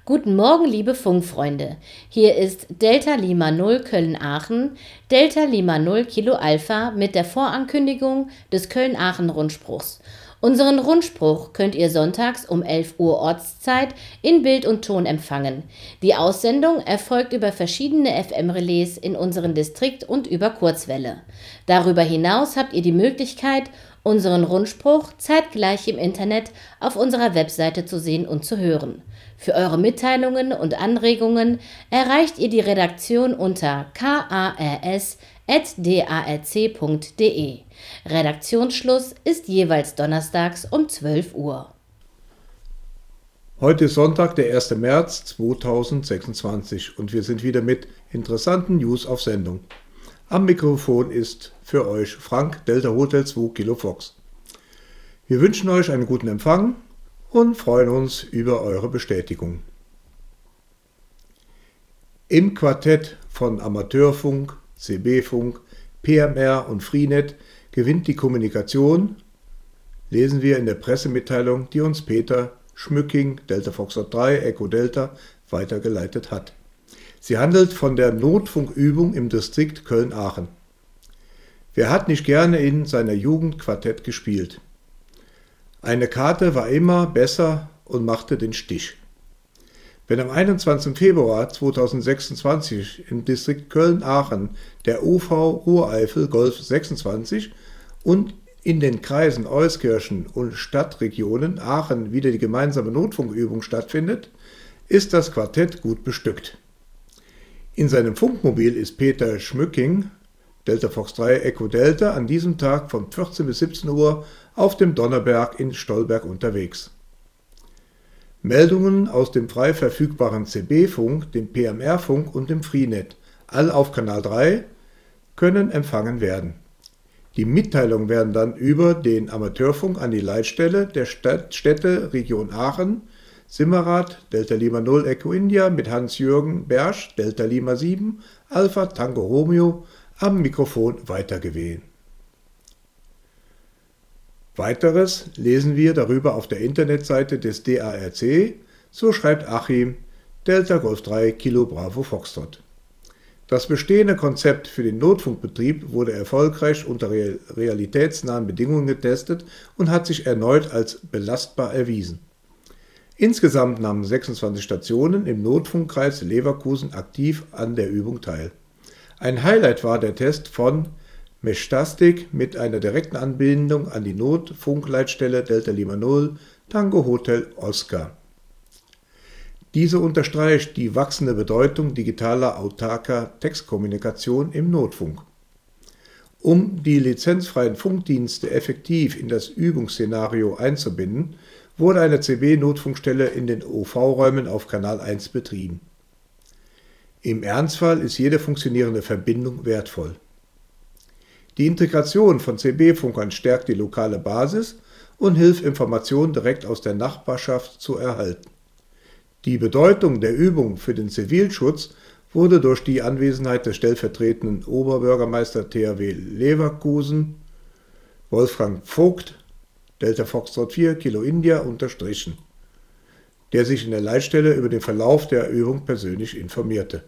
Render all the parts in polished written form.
Guten Morgen, liebe Funkfreunde. Hier ist Delta Lima 0 Köln-Aachen, Delta Lima 0 Kilo Alpha mit der Vorankündigung des Köln-Aachen-Rundspruchs. Unseren Rundspruch könnt ihr sonntags um 11 Uhr Ortszeit in Bild und Ton empfangen. Die Aussendung erfolgt über verschiedene FM-Relais in unserem Distrikt und über Kurzwelle. Darüber hinaus habt ihr die Möglichkeit, unseren Rundspruch zeitgleich im Internet auf unserer Webseite zu sehen und zu hören. Für eure Mitteilungen und Anregungen erreicht ihr die Redaktion unter kars@darc.de. Redaktionsschluss ist jeweils donnerstags um 12 Uhr. Heute ist Sonntag, der 1. März 2026 und wir sind wieder mit interessanten News auf Sendung. Am Mikrofon ist für euch Frank, Delta Hotel 2 Kilo Fox. Wir wünschen euch einen guten Empfang und freuen uns über eure Bestätigung. Im Quartett von Amateurfunk, CB-Funk, PMR und Freenet gewinnt die Kommunikation, lesen wir in der Pressemitteilung, die uns Peter Schmücking, Delta Foxtrot 3, Echo Delta, weitergeleitet hat. Sie handelt von der Notfunkübung im Distrikt Köln-Aachen. Wer hat nicht gerne in seiner Jugend Quartett gespielt? Eine Karte war immer besser und machte den Stich. Wenn am 21. Februar 2026 im Distrikt Köln-Aachen der UV Ruhr-Eifel Golf 26 und in den Kreisen Euskirchen und Stadtregionen Aachen wieder die gemeinsame Notfunkübung stattfindet, ist das Quartett gut bestückt. In seinem Funkmobil ist Peter Schmücking, Delta Fox 3 Echo Delta, an diesem Tag von 14 bis 17 Uhr auf dem Donnerberg in Stolberg unterwegs. Meldungen aus dem frei verfügbaren CB-Funk, dem PMR-Funk und dem Freenet, all auf Kanal 3, können empfangen werden. Die Mitteilungen werden dann über den Amateurfunk an die Leitstelle der Städte Region Aachen, Simmerath, Delta Lima 0 Echo India mit Hans-Jürgen Bersch, Delta Lima 7, Alpha Tango Romeo, am Mikrofon weitergewehen. Weiteres lesen wir darüber auf der Internetseite des DARC, so schreibt Achim, Delta Golf 3 Kilo Bravo Foxtrot. Das bestehende Konzept für den Notfunkbetrieb wurde erfolgreich unter realitätsnahen Bedingungen getestet und hat sich erneut als belastbar erwiesen. Insgesamt nahmen 26 Stationen im Notfunkkreis Leverkusen aktiv an der Übung teil. Ein Highlight war der Test von Meshtastic mit einer direkten Anbindung an die Notfunkleitstelle Delta Lima 0 Tango Hotel Oscar. Diese unterstreicht die wachsende Bedeutung digitaler autarker Textkommunikation im Notfunk. Um die lizenzfreien Funkdienste effektiv in das Übungsszenario einzubinden, wurde eine CB-Notfunkstelle in den OV-Räumen auf Kanal 1 betrieben. Im Ernstfall ist jede funktionierende Verbindung wertvoll. Die Integration von CB-Funkern stärkt die lokale Basis und hilft, Informationen direkt aus der Nachbarschaft zu erhalten. Die Bedeutung der Übung für den Zivilschutz wurde durch die Anwesenheit des stellvertretenden Oberbürgermeister THW Leverkusen, Wolfgang Vogt, Delta Foxtrot 4 Kilo India, unterstrichen, der sich in der Leitstelle über den Verlauf der Übung persönlich informierte.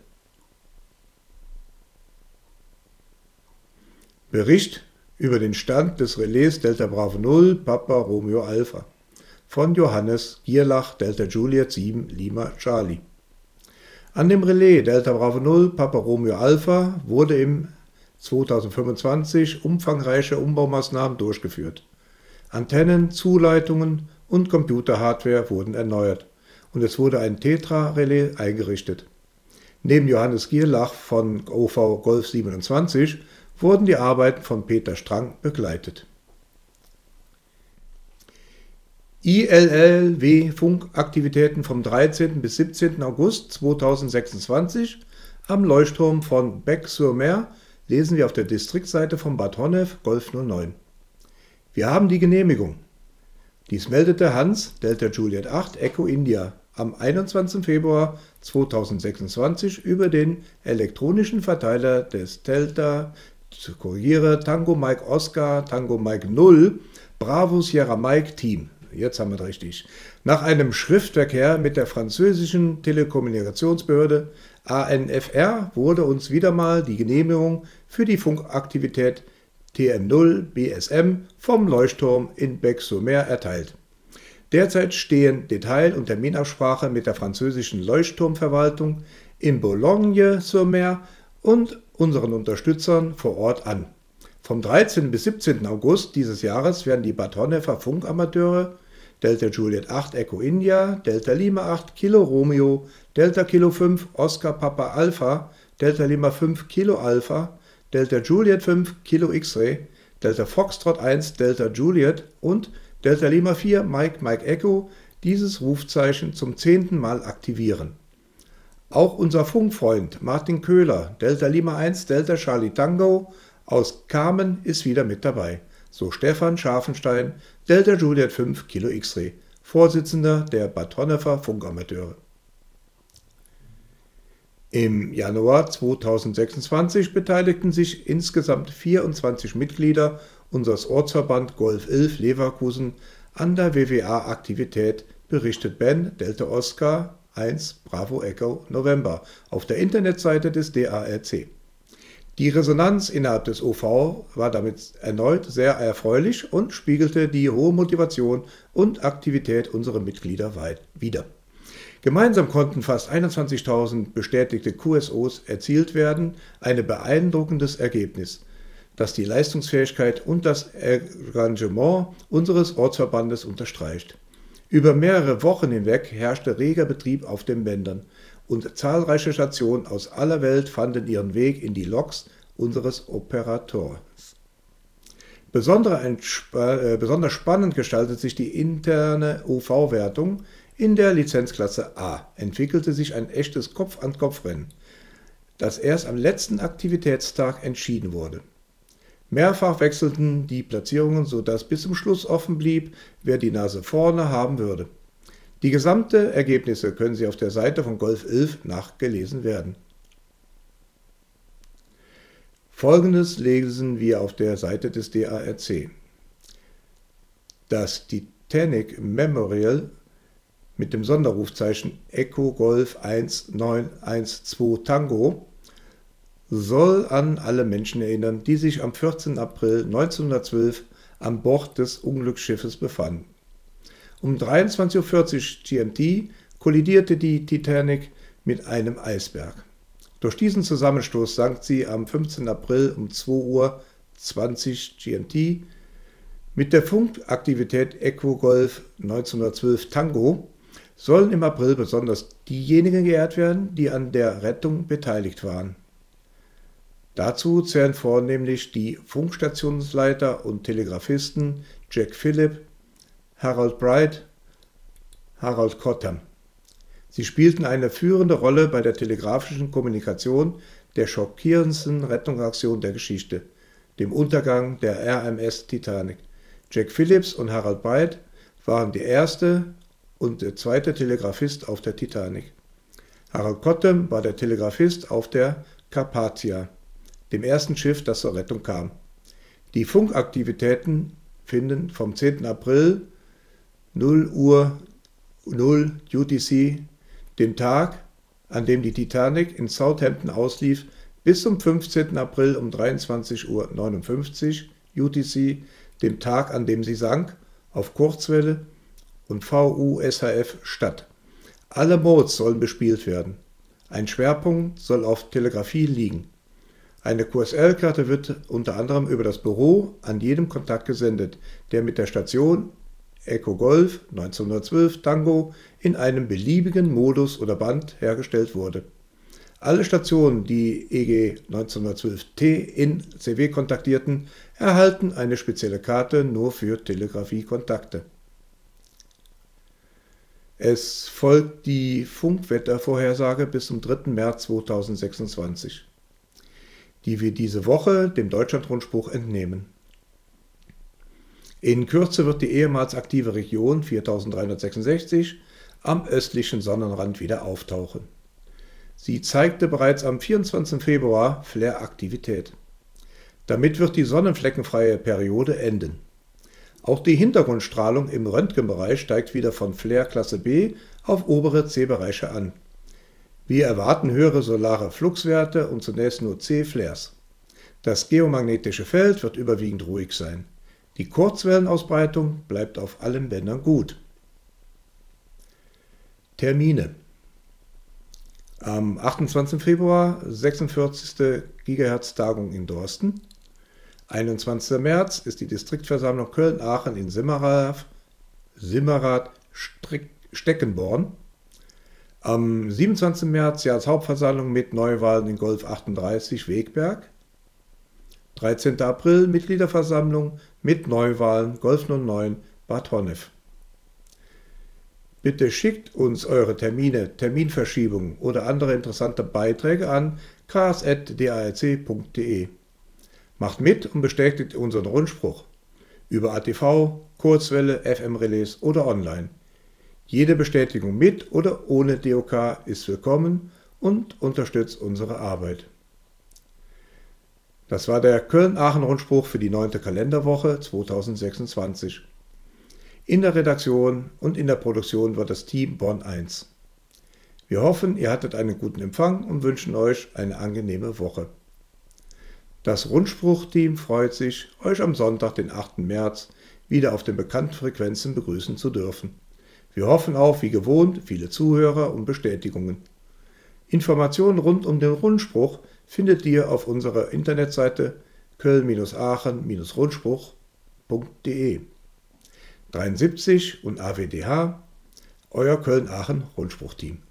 Bericht über den Stand des Relais Delta Bravo 0 Papa Romeo Alpha von Johannes Gierlach, Delta Juliet 7 Lima Charlie. An dem Relais Delta Bravo 0 Papa Romeo Alpha wurde im 2025 umfangreiche Umbaumaßnahmen durchgeführt. Antennen, Zuleitungen und Computerhardware wurden erneuert und es wurde ein Tetra-Relais eingerichtet. Neben Johannes Gierlach von OV Golf 27 wurden die Arbeiten von Peter Strang begleitet. ILLW-Funkaktivitäten vom 13. bis 17. August 2026 am Leuchtturm von Bec-sur-Mer lesen wir auf der Distriktseite von Bad Honnef Golf 09. Wir haben die Genehmigung. Dies meldete Hans, Delta Juliet 8 Echo India, am 21. Februar 2026 über den elektronischen Verteiler des Delta Tango Mike Oscar Tango Mike 0 Bravo Sierra Mike Team jetzt haben wir es richtig. Nach einem Schriftverkehr mit der französischen Telekommunikationsbehörde ANFR wurde uns wieder mal die Genehmigung für die Funkaktivität TM0 BSM vom Leuchtturm in Bec-sur-Mer erteilt. Derzeit stehen Detail- und Terminabsprache mit der französischen Leuchtturmverwaltung in Boulogne-sur-Mer und unseren Unterstützern vor Ort an. Vom 13. bis 17. August dieses Jahres werden die Bad Honneffer Funkamateure Delta Juliet 8 Echo India, Delta Lima 8 Kilo Romeo, Delta Kilo 5 Oscar Papa Alpha, Delta Lima 5 Kilo Alpha, Delta Juliet 5 Kilo X-Ray, Delta Foxtrot 1 Delta Juliet und Delta Lima 4 Mike Echo dieses Rufzeichen zum 10. Mal aktivieren. Auch unser Funkfreund Martin Köhler, Delta Lima 1 Delta Charlie Tango aus Kamen ist wieder mit dabei. So Stefan Scharfenstein, Delta Juliet 5 Kilo X-Ray, Vorsitzender der Bad Honneffer Funkamateure. Im Januar 2026 beteiligten sich insgesamt 24 Mitglieder unseres Ortsverband Golf 11 Leverkusen an der WWA-Aktivität, berichtet Ben Delta Oscar 1 Bravo Echo November auf der Internetseite des DARC. Die Resonanz innerhalb des OV war damit erneut sehr erfreulich und spiegelte die hohe Motivation und Aktivität unserer Mitglieder wider. Gemeinsam konnten fast 21.000 bestätigte QSOs erzielt werden, ein beeindruckendes Ergebnis, das die Leistungsfähigkeit und das Engagement unseres Ortsverbandes unterstreicht. Über mehrere Wochen hinweg herrschte reger Betrieb auf den Bändern und zahlreiche Stationen aus aller Welt fanden ihren Weg in die Loks unseres Operators. Besonders spannend gestaltet sich die interne OV-Wertung. In der Lizenzklasse A entwickelte sich ein echtes Kopf-an-Kopf-Rennen, das erst am letzten Aktivitätstag entschieden wurde. Mehrfach wechselten die Platzierungen, sodass bis zum Schluss offen blieb, wer die Nase vorne haben würde. Die gesamten Ergebnisse können Sie auf der Seite von Golf 11 nachgelesen werden. Folgendes lesen wir auf der Seite des DARC. Das Titanic Memorial mit dem Sonderrufzeichen Echo Golf 1912 Tango soll an alle Menschen erinnern, die sich am 14. April 1912 an Bord des Unglücksschiffes befanden. Um 23:40 Uhr GMT kollidierte die Titanic mit einem Eisberg. Durch diesen Zusammenstoß sank sie am 15. April um 2:20 Uhr GMT. Mit der Funkaktivität Echo Golf 1912 Tango sollen im April besonders diejenigen geehrt werden, die an der Rettung beteiligt waren. Dazu zählen vornehmlich die Funkstationsleiter und Telegrafisten Jack Phillip, Harold Bright, Harold Cottam. Sie spielten eine führende Rolle bei der telegrafischen Kommunikation der schockierendsten Rettungsaktion der Geschichte, dem Untergang der RMS Titanic. Jack Phillips und Harold Bright waren der erste und der zweite Telegrafist auf der Titanic. Harold Cottam war der Telegrafist auf der Carpathia, dem ersten Schiff, das zur Rettung kam. Die Funkaktivitäten finden vom 10. April 0 Uhr 0 UTC, dem Tag, an dem die Titanic in Southampton auslief, bis zum 15. April um 23:59 Uhr UTC, dem Tag, an dem sie sank, auf Kurzwelle und VUSHF statt. Alle Modes sollen bespielt werden. Ein Schwerpunkt soll auf Telegrafie liegen. Eine QSL-Karte wird unter anderem über das Büro an jedem Kontakt gesendet, der mit der Station Echo Golf 1912 Tango in einem beliebigen Modus oder Band hergestellt wurde. Alle Stationen, die EG 1912T in CW kontaktierten, erhalten eine spezielle Karte nur für Telegrafie-Kontakte. Es folgt die Funkwettervorhersage bis zum 3. März 2026, die wir diese Woche dem Deutschlandrundspruch entnehmen. In Kürze wird die ehemals aktive Region 4366 am östlichen Sonnenrand wieder auftauchen. Sie zeigte bereits am 24. Februar Flare-Aktivität. Damit wird die sonnenfleckenfreie Periode enden. Auch die Hintergrundstrahlung im Röntgenbereich steigt wieder von FLAIR Klasse B auf obere C-Bereiche an. Wir erwarten höhere solare Fluxwerte und zunächst nur C-Flares. Das geomagnetische Feld wird überwiegend ruhig sein. Die Kurzwellenausbreitung bleibt auf allen Bändern gut. Termine. Am 28. Februar 46. GHz-Tagung in Dorsten. 21. März ist die Distriktversammlung Köln-Aachen in Simmerath-Steckenborn. Am 27. März Jahreshauptversammlung mit Neuwahlen in Golf 38 Wegberg. 13. April Mitgliederversammlung mit Neuwahlen Golf 09 Bad Honnef. Bitte schickt uns eure Termine, Terminverschiebungen oder andere interessante Beiträge an kas@darc.de. Macht mit und bestätigt unseren Rundspruch über ATV, Kurzwelle, FM-Relais oder online. Jede Bestätigung mit oder ohne DOK ist willkommen und unterstützt unsere Arbeit. Das war der Köln-Aachen-Rundspruch für die 9. Kalenderwoche 2026. In der Redaktion und in der Produktion war das Team Bonn 1. Wir hoffen, ihr hattet einen guten Empfang und wünschen euch eine angenehme Woche. Das Rundspruch-Team freut sich, euch am Sonntag, den 8. März, wieder auf den bekannten Frequenzen begrüßen zu dürfen. Wir hoffen auf, wie gewohnt, viele Zuhörer und Bestätigungen. Informationen rund um den Rundspruch findet ihr auf unserer Internetseite köln-aachen-rundspruch.de. 73 und AWDH, euer Köln-Aachen-Rundspruch-Team.